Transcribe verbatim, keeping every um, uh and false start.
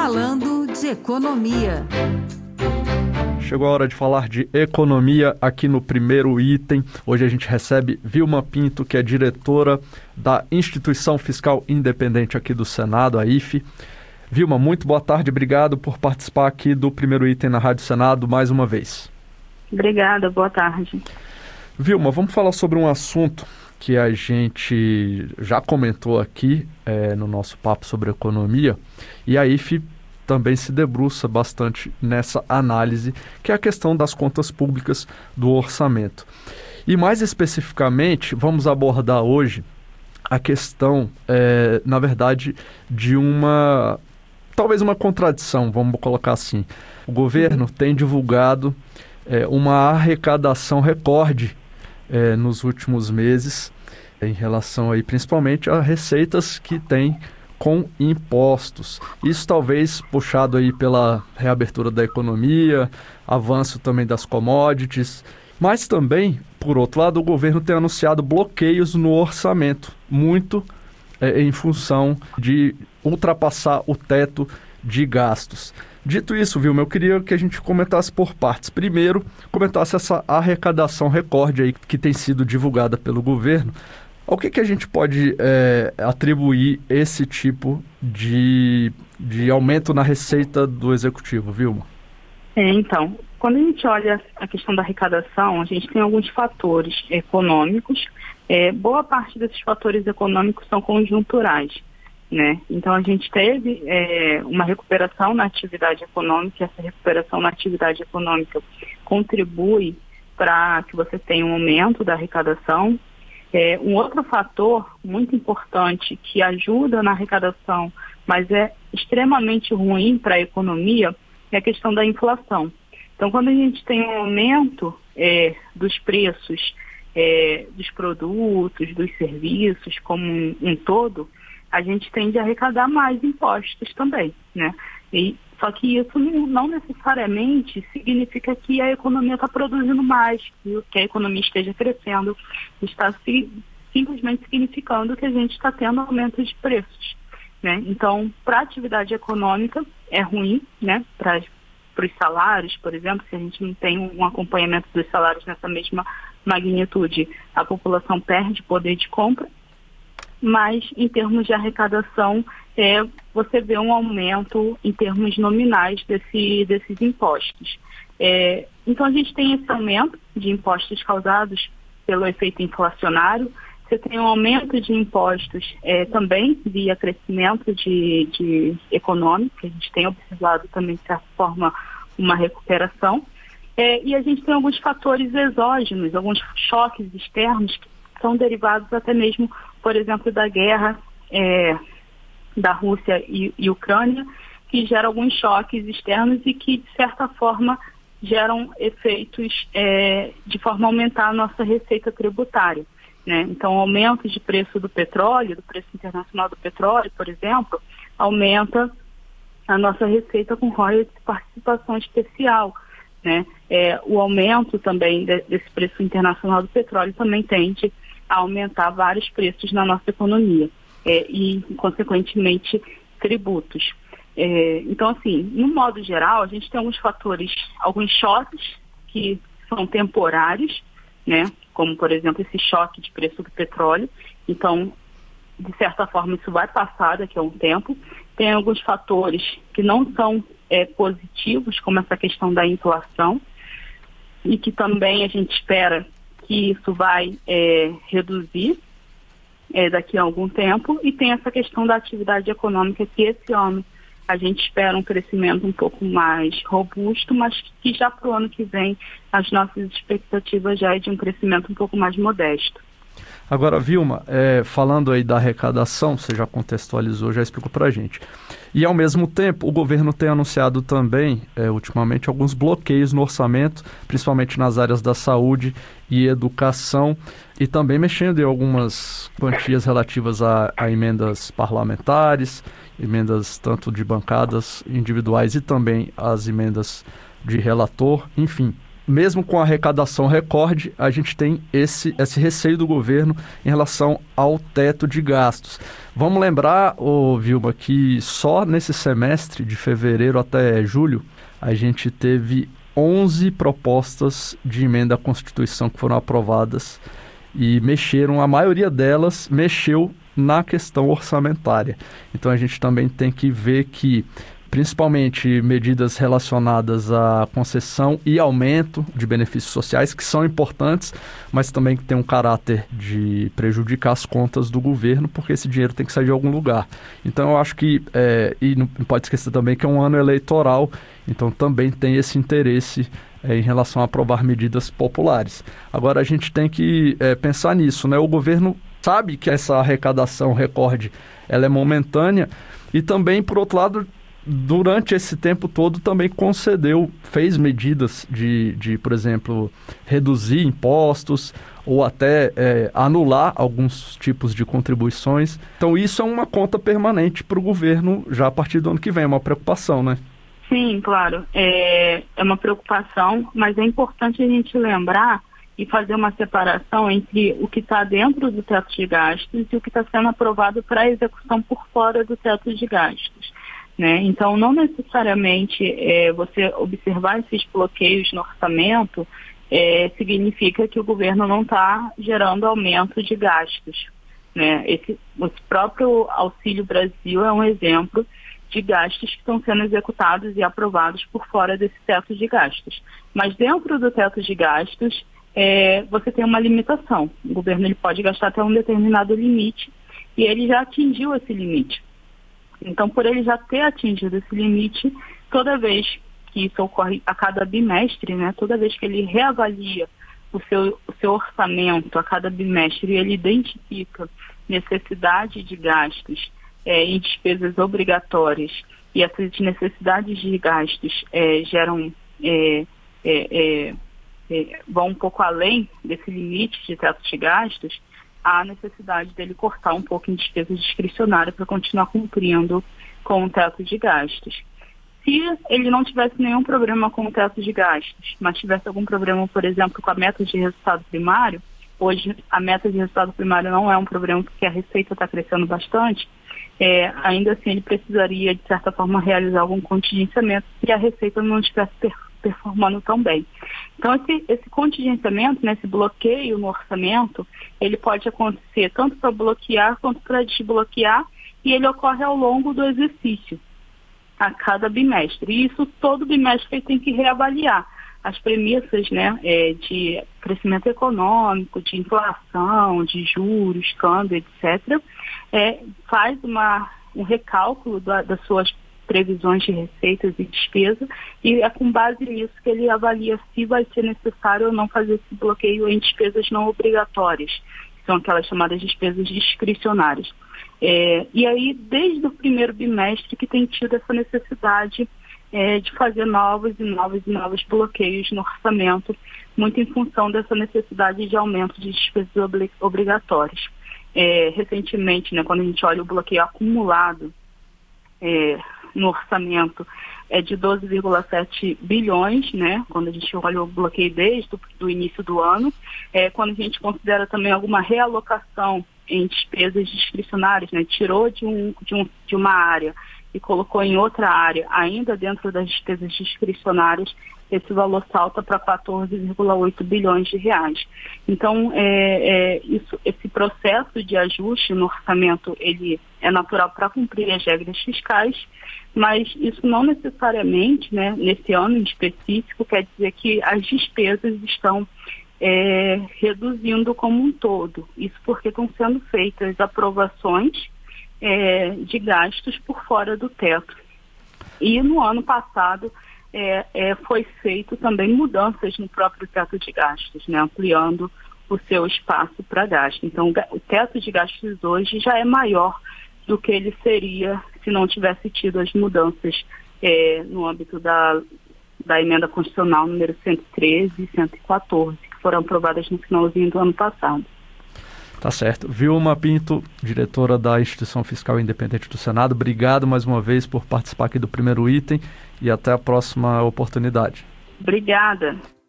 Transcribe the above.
Falando de Economia. Chegou a hora de falar de economia aqui no primeiro item. Hoje a gente recebe Vilma Pinto, que é diretora da Instituição Fiscal Independente aqui do Senado, a I F E. Vilma, muito boa tarde, obrigado por participar aqui do primeiro item na Rádio Senado mais uma vez. Obrigada, boa tarde. Vilma, vamos falar sobre um assunto que a gente já comentou aqui é, no nosso papo sobre economia, e a I F E também se debruça bastante nessa análise, que é a questão das contas públicas do orçamento. E mais especificamente, vamos abordar hoje a questão, é, na verdade, de uma, talvez uma contradição, vamos colocar assim. O governo tem divulgado é, uma arrecadação recorde é, nos últimos meses, é, em relação aí, principalmente a receitas que tem com impostos. Isso talvez puxado aí pela reabertura da economia, avanço também das commodities, mas também, por outro lado, o governo tem anunciado bloqueios no orçamento, muito é, em função de ultrapassar o teto de gastos. Dito isso, Vilma, eu queria que a gente comentasse por partes. Primeiro, comentasse essa arrecadação recorde aí que tem sido divulgada pelo governo. Ao que, que a gente pode é, atribuir esse tipo de, de aumento na receita do executivo, Vilma? É, então, quando a gente olha a questão da arrecadação, a gente tem alguns fatores econômicos. É, boa parte desses fatores econômicos são conjunturais, né? Então, a gente teve é, uma recuperação na atividade econômica, e essa recuperação na atividade econômica contribui para que você tenha um aumento da arrecadação. É, um outro fator muito importante que ajuda na arrecadação, mas é extremamente ruim para a economia, é a questão da inflação. Então, quando a gente tem um aumento é, dos preços é, dos produtos, dos serviços como um, um todo, a gente tende a arrecadar mais impostos também, né? E, só que isso não necessariamente significa que a economia está produzindo mais, que a economia esteja crescendo. Está si, simplesmente significando que a gente está tendo aumento de preços, né? Então, para a atividade econômica é ruim, né? Para os salários, por exemplo, se a gente não tem um acompanhamento dos salários nessa mesma magnitude, a população perde poder de compra. Mas em termos de arrecadação, é, você vê um aumento em termos nominais desse, desses impostos. É, então a gente tem esse aumento de impostos causados pelo efeito inflacionário, você tem um aumento de impostos é, também via crescimento de, de econômico, que a gente tem observado também de certa forma uma recuperação, é, e a gente tem alguns fatores exógenos, alguns choques externos que são derivados até mesmo, por exemplo, da guerra é, da Rússia e, e Ucrânia, que gera alguns choques externos e que, de certa forma, geram efeitos é, de forma a aumentar a nossa receita tributária, né? Então, o aumento de preço do petróleo, do preço internacional do petróleo, por exemplo, aumenta a nossa receita com royalties de participação especial, né? É, o aumento também de, desse preço internacional do petróleo também tende a aumentar vários preços na nossa economia é, e, consequentemente, tributos. É, então, assim, no modo geral, a gente tem alguns fatores, alguns choques que são temporários, né? Como, por exemplo, esse choque de preço do petróleo. Então, de certa forma, isso vai passar daqui a um tempo. Tem alguns fatores que não são é, positivos, como essa questão da inflação, e que também a gente espera que isso vai é, reduzir é, daqui a algum tempo, e tem essa questão da atividade econômica, que esse ano a gente espera um crescimento um pouco mais robusto, mas que já para o ano que vem as nossas expectativas já é de um crescimento um pouco mais modesto. Agora, Vilma, é, falando aí da arrecadação, você já contextualizou, já explicou para a gente. E, ao mesmo tempo, o governo tem anunciado também, é, ultimamente, alguns bloqueios no orçamento, principalmente nas áreas da saúde e educação, e também mexendo em algumas quantias relativas a, a emendas parlamentares, emendas tanto de bancadas individuais e também as emendas de relator, enfim. mesmo com a arrecadação recorde, a gente tem esse, esse receio do governo em relação ao teto de gastos. Vamos lembrar, ô, Vilma, que só nesse semestre, de fevereiro até julho, a gente teve onze propostas de emenda à Constituição que foram aprovadas e mexeram, a maioria delas mexeu na questão orçamentária. Então a gente também tem que ver que, principalmente medidas relacionadas à concessão e aumento de benefícios sociais, que são importantes, mas também que tem um caráter de prejudicar as contas do governo, porque esse dinheiro tem que sair de algum lugar. Então eu acho que, é, e não pode esquecer também que é um ano eleitoral, então também tem esse interesse é, em relação a aprovar medidas populares. Agora a gente tem que é, pensar nisso, né? O governo sabe que essa arrecadação recorde ela é momentânea e também, por outro lado, durante esse tempo todo também concedeu, fez medidas de, de por exemplo, reduzir impostos ou até é, anular alguns tipos de contribuições. Então isso é uma conta permanente para o governo já a partir do ano que vem, é uma preocupação, né? Sim, claro, é, é uma preocupação, mas é importante a gente lembrar e fazer uma separação entre o que está dentro do teto de gastos e o que está sendo aprovado para execução por fora do teto de gastos. Né? Então, não necessariamente é, você observar esses bloqueios no orçamento é, significa que o governo não está gerando aumento de gastos. Né? Esse, esse próprio Auxílio Brasil é um exemplo de gastos que estão sendo executados e aprovados por fora desse teto de gastos. Mas dentro do teto de gastos, é, você tem uma limitação. O governo ele pode gastar até um determinado limite e ele já atingiu esse limite. Então, por ele já ter atingido esse limite, toda vez que isso ocorre a cada bimestre, né, toda vez que ele reavalia o seu, o seu orçamento a cada bimestre e ele identifica necessidade de gastos é, em despesas obrigatórias e essas necessidades de gastos é, geram, é, é, é, vão um pouco além desse limite de teto de gastos, há necessidade dele cortar um pouco em despesas discricionárias para continuar cumprindo com o teto de gastos. Se ele não tivesse nenhum problema com o teto de gastos, mas tivesse algum problema, por exemplo, com a meta de resultado primário, hoje a meta de resultado primário não é um problema porque a receita está crescendo bastante, é, ainda assim ele precisaria, de certa forma, realizar algum contingenciamento se a receita não estivesse per- performando tão bem. Então, esse, esse contingenciamento, né, esse bloqueio no orçamento, ele pode acontecer tanto para bloquear quanto para desbloquear, e ele ocorre ao longo do exercício, a cada bimestre. E isso todo bimestre ele tem que reavaliar as premissas, né, é, de crescimento econômico, de inflação, de juros, câmbio, etcétera. É, faz uma, um recálculo da, das suas previsões de receitas e despesa, e é com base nisso que ele avalia se vai ser necessário ou não fazer esse bloqueio em despesas não obrigatórias, que são aquelas chamadas despesas discricionárias. É, e aí, desde o primeiro bimestre que tem tido essa necessidade é, de fazer novos e novos e novos bloqueios no orçamento, muito em função dessa necessidade de aumento de despesas obli- obrigatórias. É, recentemente, né, quando a gente olha o bloqueio acumulado é, no orçamento, é de doze vírgula sete bilhões, né, quando a gente olha o bloqueio desde o início do ano, é, quando a gente considera também alguma realocação em despesas discricionárias, né, tirou de, um, de, um, de uma área e colocou em outra área, ainda dentro das despesas discricionárias, esse valor salta para quatorze vírgula oito bilhões de reais. Então, é, é, isso, esse processo de ajuste no orçamento, ele é natural para cumprir as regras fiscais, mas isso não necessariamente, né, nesse ano em específico, quer dizer que as despesas estão é, reduzindo como um todo. Isso porque estão sendo feitas aprovações é, de gastos por fora do teto. E no ano passado, É, é, foi feito também mudanças no próprio teto de gastos, né, ampliando o seu espaço para gasto. Então, o teto de gastos hoje já é maior do que ele seria se não tivesse tido as mudanças é, no âmbito da, da emenda constitucional número cento e treze e cento e quatorze, que foram aprovadas no finalzinho do ano passado. Tá certo. Vilma Pinto, diretora da Instituição Fiscal Independente do Senado, obrigado mais uma vez por participar aqui do primeiro item e até a próxima oportunidade. Obrigada.